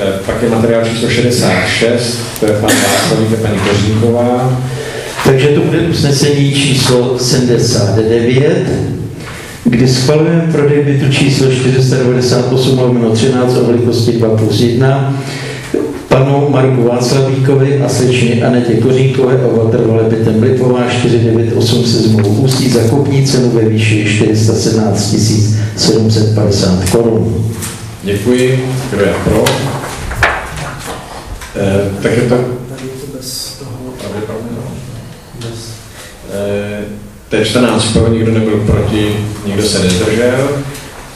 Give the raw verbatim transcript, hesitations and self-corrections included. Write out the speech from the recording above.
Pak je materiál číslo šedesát šest, to je pan Václavík a paní Kořínková. Takže to bude usnesení číslo sedmdesát devět, kdy schvalujeme prodej bytu číslo čtyři sta devadesát osm lomeno třináct o velikosti dva plus jedna panu Marku Václavíkovi a slečně Anetě Kořínkové o Watervale bytem Lipová čtyři devět osm se zmluvu Ústí za kupní cenu ve výši čtyři sta sedmnáct tisíc sedm set padesát korun. Děkuji. Kdo je pro? E, takže to... Tady je to bez toho. Tady pravda, no. Bez. E, to je čtrnáct pro, nikdo nebyl proti, nikdo se nezdržel.